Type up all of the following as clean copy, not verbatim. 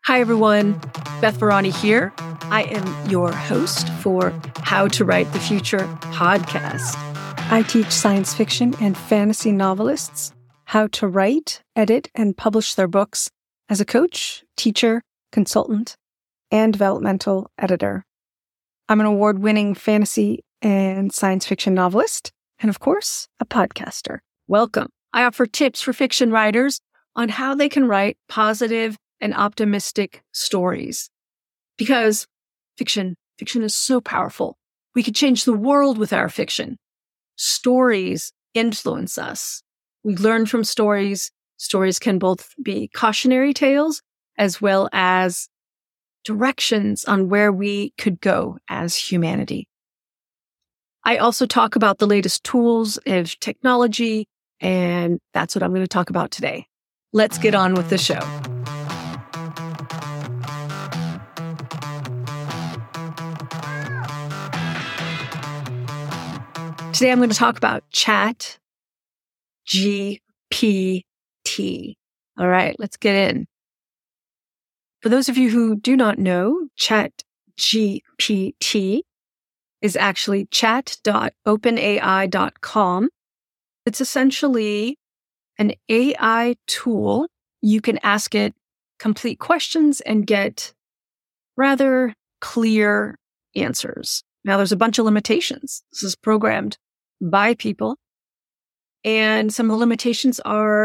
Hi, everyone. Beth Barani here. I am your host for How to Write the Future podcast. I teach science fiction and fantasy novelists how to write, edit, and publish their books as a coach, teacher, consultant, and developmental editor. I'm an award-winning fantasy and science fiction novelist, and of course, a podcaster. Welcome. I offer tips for fiction writers on how they can write positive and optimistic stories. Because fiction is so powerful. We could change the world with our fiction. Stories influence us. We learn from stories. Stories can both be cautionary tales as well as directions on where we could go as humanity. I also talk about the latest tools of technology, and that's what I'm going to talk about today. Let's get on with the show. Today, I'm going to talk about ChatGPT. All right, let's get in. For those of you who do not know, ChatGPT is actually chat.openai.com. It's essentially an AI tool. You can ask it complete questions and get rather clear answers. Now, there's a bunch of limitations. This is programmed by people. And some of the limitations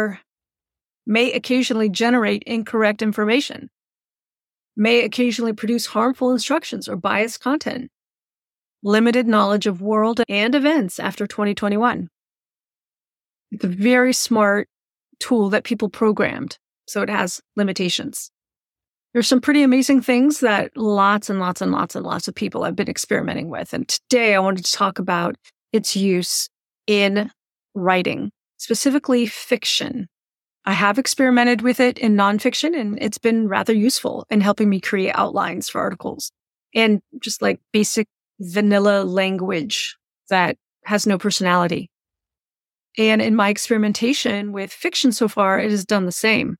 may occasionally generate incorrect information, may occasionally produce harmful instructions or biased content, limited knowledge of world and events after 2021. It's a very smart tool that people programmed, so it has limitations. There's some pretty amazing things that lots and lots of people have been experimenting with. And today I wanted to talk about its use in writing, specifically fiction. I have experimented with it in nonfiction, and it's been rather useful in helping me create outlines for articles and just like basic vanilla language that has no personality. And in my experimentation with fiction so far, it has done the same.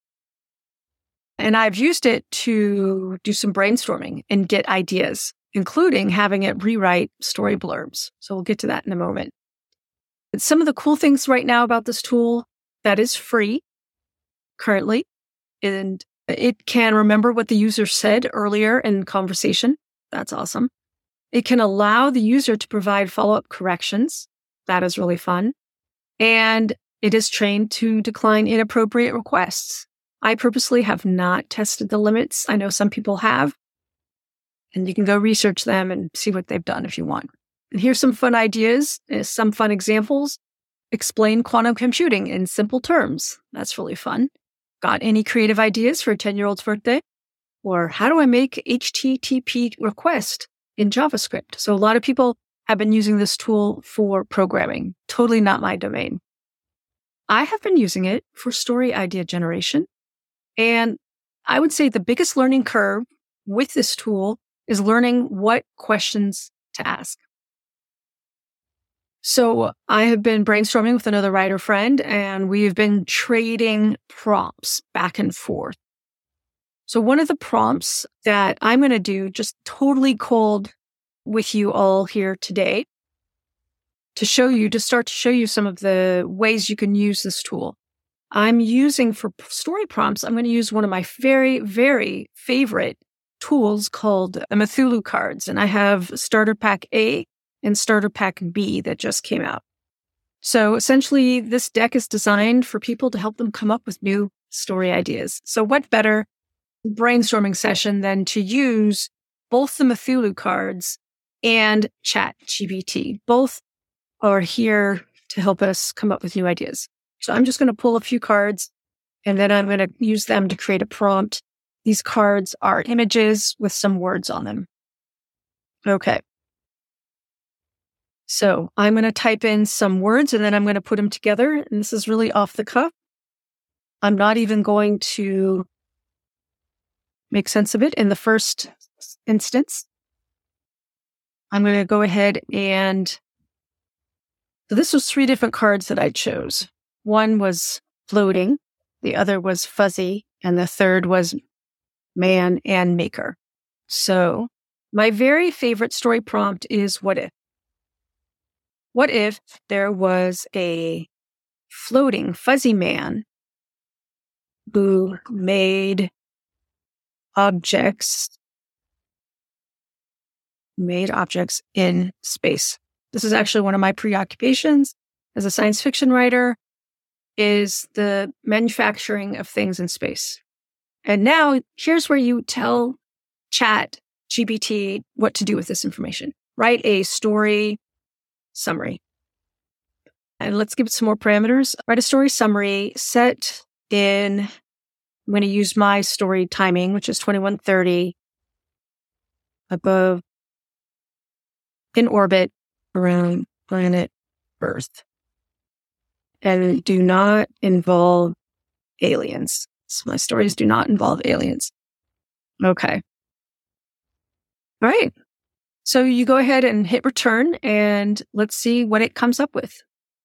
And I've used it to do some brainstorming and get ideas, including having it rewrite story blurbs. So we'll get to that in a moment. But some of the cool things right now about this tool that is free currently, and it can remember what the user said earlier in conversation. That's awesome. It can allow the user to provide follow-up corrections. That is really fun. And it is trained to decline inappropriate requests. I purposely have not tested the limits. I know some people have, and you can go research them and see what they've done if you want. And here's some fun ideas, some fun examples. Explain quantum computing in simple terms. That's really fun. Got any creative ideas for a 10-year-old's birthday? Or how do I make HTTP request in JavaScript? So a lot of people have been using this tool for programming. Totally not my domain. I have been using it for story idea generation. And I would say the biggest learning curve with this tool is learning what questions to ask. So I have been brainstorming with another writer friend, and we've been trading prompts back and forth. So one of the prompts that I'm going to do just totally cold with you all here today to start to show you some of the ways you can use this tool. I'm using for story prompts, I'm going to use one of my very, very favorite tools called the Cthulhu cards. And I have Starter Pack A and Starter Pack B that just came out. So essentially, this deck is designed for people to help them come up with new story ideas. So what better brainstorming session than to use both the Cthulhu cards and ChatGPT. Both are here to help us come up with new ideas. So I'm just going to pull a few cards, and then I'm going to use them to create a prompt. These cards are images with some words on them. Okay. So I'm going to type in some words, and then I'm going to put them together. And this is really off the cuff. I'm not even going to make sense of it in the first instance. I'm going to go ahead and... So this was 3 different cards that I chose. One was floating, the other was fuzzy, and the third was man, and maker. So my very favorite story prompt is what if? What if there was a floating fuzzy man who made objects in space? This is actually one of my preoccupations as a science fiction writer, is the manufacturing of things in space. And now here's where you tell Chat GPT what to do with this information. Write a story summary. And let's give it some more parameters. Write a story summary set in, I'm going to use my story timing, which is 2130, above, in orbit around planet Earth. And do not involve aliens. So my stories do not involve aliens. Okay. All right. So you go ahead and hit return and let's see what it comes up with.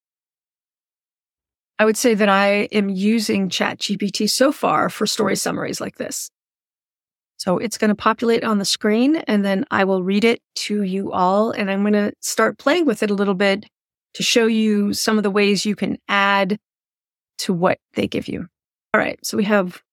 I would say that I am using ChatGPT so far for story summaries like this. So it's going to populate on the screen and then I will read it to you all. And I'm going to start playing with it a little bit to show you some of the ways you can add to what they give you. All right. So we have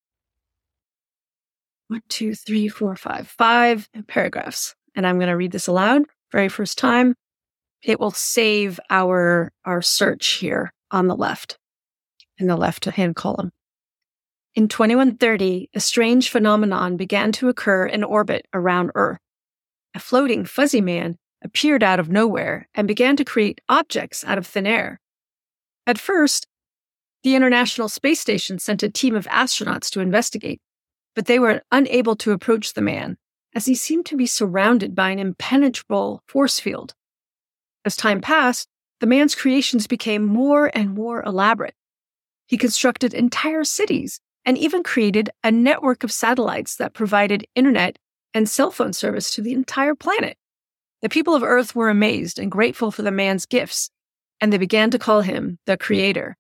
5 paragraphs. And I'm going to read this aloud. Very first time. It will save our search here on the left, in the left-hand column. In 2130, a strange phenomenon began to occur in orbit around Earth. A floating fuzzy man appeared out of nowhere and began to create objects out of thin air. At first, the International Space Station sent a team of astronauts to investigate, but they were unable to approach the man, as he seemed to be surrounded by an impenetrable force field. As time passed, the man's creations became more and more elaborate. He constructed entire cities and even created a network of satellites that provided internet and cell phone service to the entire planet. The people of Earth were amazed and grateful for the man's gifts, and they began to call him the Creator.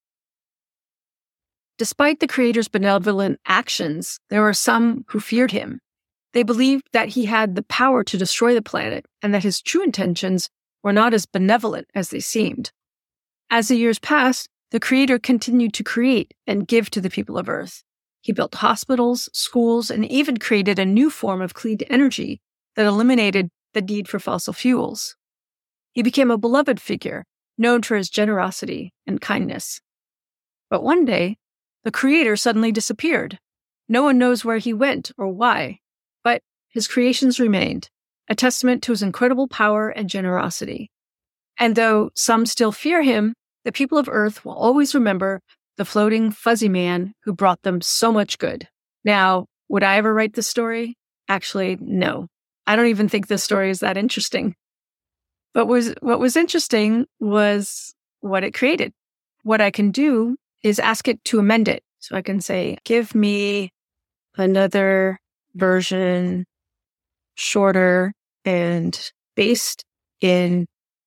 Despite the Creator's benevolent actions, there were some who feared him. They believed that he had the power to destroy the planet and that his true intentions were not as benevolent as they seemed. As the years passed, the Creator continued to create and give to the people of Earth. He built hospitals, schools, and even created a new form of clean energy that eliminated the need for fossil fuels. He became a beloved figure, known for his generosity and kindness. But one day, the Creator suddenly disappeared. No one knows where he went or why, but his creations remained, a testament to his incredible power and generosity. And though some still fear him, the people of Earth will always remember the floating fuzzy man who brought them so much good. Now, would I ever write this story? Actually, no. I don't even think this story is that interesting. But what was interesting was what it created. What I can do is ask it to amend it. So I can say, give me another version, shorter and based in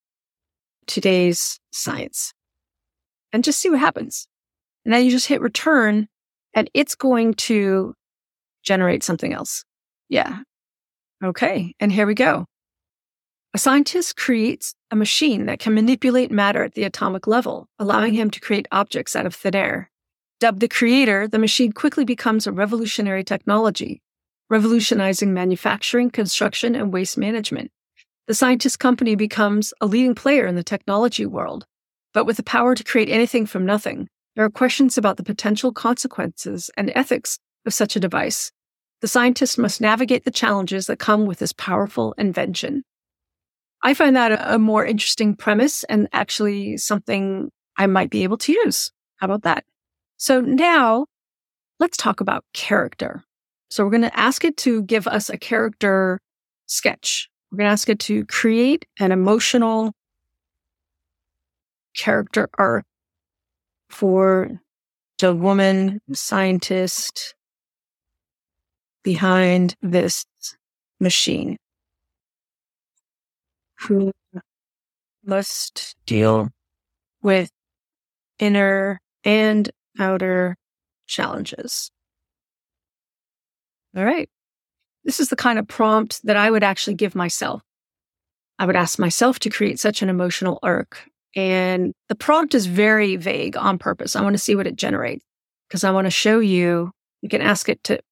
today's science. And just see what happens. And then you just hit return and it's going to generate something else. Yeah. Okay. And here we go. A scientist creates a machine that can manipulate matter at the atomic level, allowing him to create objects out of thin air. Dubbed the Creator, the machine quickly becomes a revolutionary technology, revolutionizing manufacturing, construction, and waste management. The scientist company becomes a leading player in the technology world. But with the power to create anything from nothing, there are questions about the potential consequences and ethics of such a device. The scientist must navigate the challenges that come with this powerful invention. I find that a more interesting premise and actually something I might be able to use. How about that? So now let's talk about character. So we're going to ask it to give us a character sketch. We're going to ask it to create an emotional character arc for the woman scientist behind this machine who must deal with inner and outer challenges. All right. This is the kind of prompt that I would actually give myself. I would ask myself to create such an emotional arc. And the prompt is very vague on purpose. I want to see what it generates because I want to show you. You can ask it to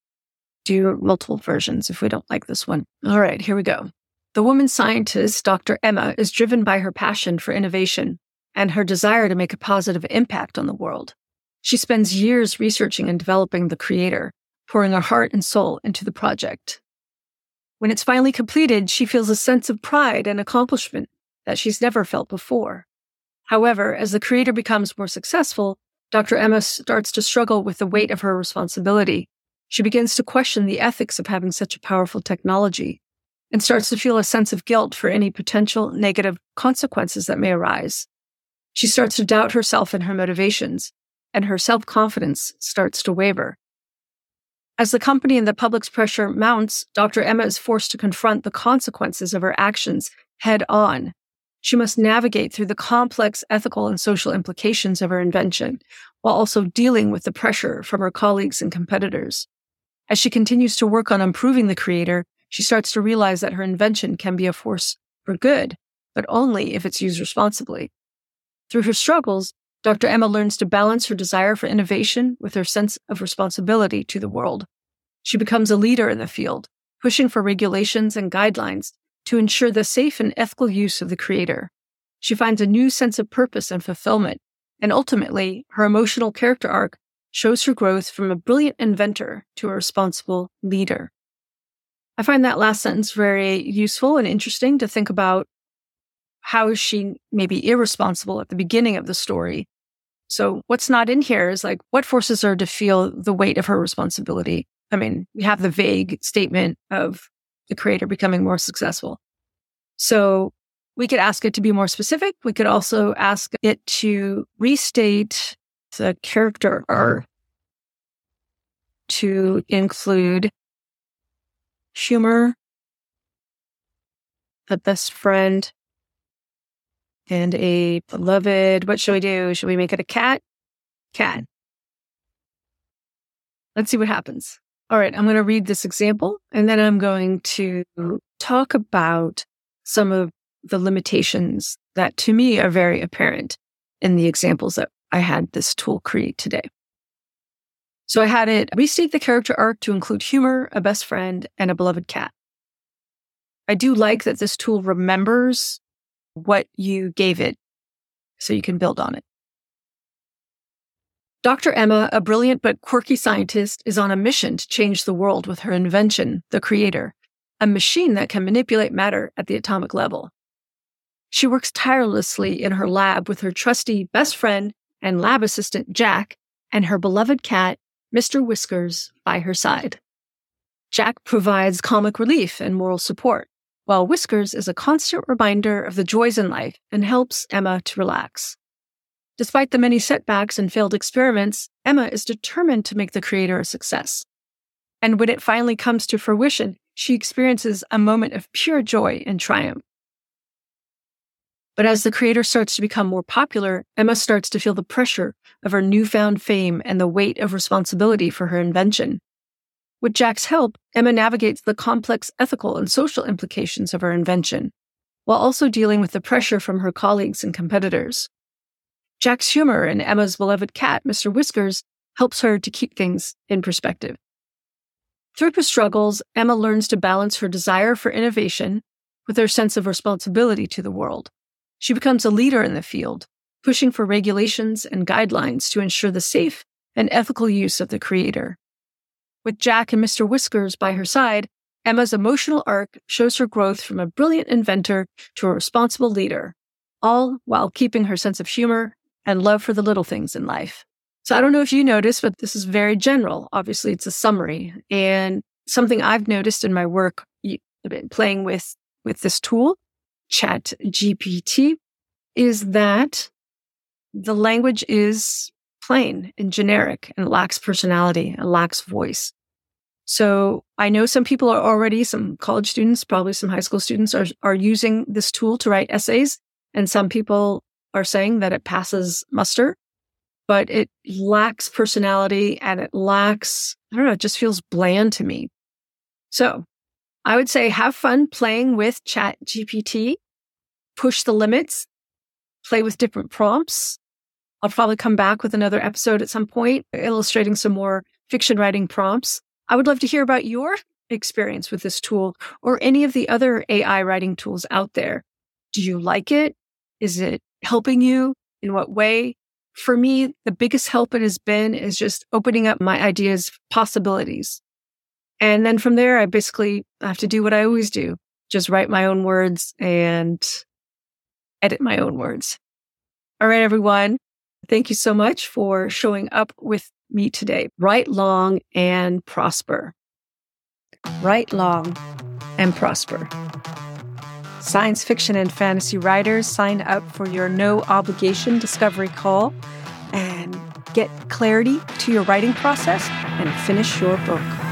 do multiple versions if we don't like this one. All right, here we go. The woman scientist, Dr. Emma, is driven by her passion for innovation and her desire to make a positive impact on the world. She spends years researching and developing the creator, pouring her heart and soul into the project. When it's finally completed, she feels a sense of pride and accomplishment that she's never felt before. However, as the creator becomes more successful, Dr. Emma starts to struggle with the weight of her responsibility. She begins to question the ethics of having such a powerful technology and starts to feel a sense of guilt for any potential negative consequences that may arise. She starts to doubt herself and her motivations, and her self-confidence starts to waver. As the company and the public's pressure mounts, Dr. Emma is forced to confront the consequences of her actions head on. She must navigate through the complex ethical and social implications of her invention, while also dealing with the pressure from her colleagues and competitors. As she continues to work on improving the creator, she starts to realize that her invention can be a force for good, but only if it's used responsibly. Through her struggles, Dr. Emma learns to balance her desire for innovation with her sense of responsibility to the world. She becomes a leader in the field, pushing for regulations and guidelines to ensure the safe and ethical use of the creator. She finds a new sense of purpose and fulfillment, and ultimately, her emotional character arc shows her growth from a brilliant inventor to a responsible leader. I find that last sentence very useful and interesting to think about how is she maybe irresponsible at the beginning of the story. So what's not in here is like, what forces her to feel the weight of her responsibility? I mean, we have the vague statement of the creator becoming more successful. So we could ask it to be more specific. We could also ask it to restate the character arc to include humor, a best friend, and a beloved. What should we do? Should we make it a cat? Cat. Let's see what happens. All right, I'm going to read this example, and then I'm going to talk about some of the limitations that to me are very apparent in the examples that I had this tool create today. So I had it restate the character arc to include humor, a best friend, and a beloved cat. I do like that this tool remembers what you gave it so you can build on it. Dr. Emma, a brilliant but quirky scientist, is on a mission to change the world with her invention, the creator, a machine that can manipulate matter at the atomic level. She works tirelessly in her lab with her trusty best friend and lab assistant, Jack, and her beloved cat, Mr. Whiskers, by her side. Jack provides comic relief and moral support, while Whiskers is a constant reminder of the joys in life and helps Emma to relax. Despite the many setbacks and failed experiments, Emma is determined to make the creator a success. And when it finally comes to fruition, she experiences a moment of pure joy and triumph. But as the creator starts to become more popular, Emma starts to feel the pressure of her newfound fame and the weight of responsibility for her invention. With Jack's help, Emma navigates the complex ethical and social implications of her invention, while also dealing with the pressure from her colleagues and competitors. Jack's humor and Emma's beloved cat, Mr. Whiskers, helps her to keep things in perspective. Through her struggles, Emma learns to balance her desire for innovation with her sense of responsibility to the world. She becomes a leader in the field, pushing for regulations and guidelines to ensure the safe and ethical use of the creator. With Jack and Mr. Whiskers by her side, Emma's emotional arc shows her growth from a brilliant inventor to a responsible leader, all while keeping her sense of humor and love for the little things in life. So I don't know if you noticed, but this is very general. Obviously, it's a summary. And something I've noticed in my work, playing with this tool, ChatGPT, is that the language is plain and generic and lacks personality and lacks voice. So I know some people are already, some college students, probably some high school students are using this tool to write essays. And some people are saying that it passes muster, but it lacks personality and it lacks, I don't know, it just feels bland to me. So I would say have fun playing with ChatGPT, push the limits, play with different prompts. I'll probably come back with another episode at some point, illustrating some more fiction writing prompts. I would love to hear about your experience with this tool or any of the other AI writing tools out there. Do you like it? Is it helping you? In what way? For me, the biggest help it has been is just opening up my ideas, possibilities. And then from there, I have to do what I always do. Just write my own words and edit my own words. All right, everyone. Thank you so much for showing up with me today. Write long and prosper. Write long and prosper. Science fiction and fantasy writers, sign up for your no obligation discovery call and get clarity to your writing process and finish your book.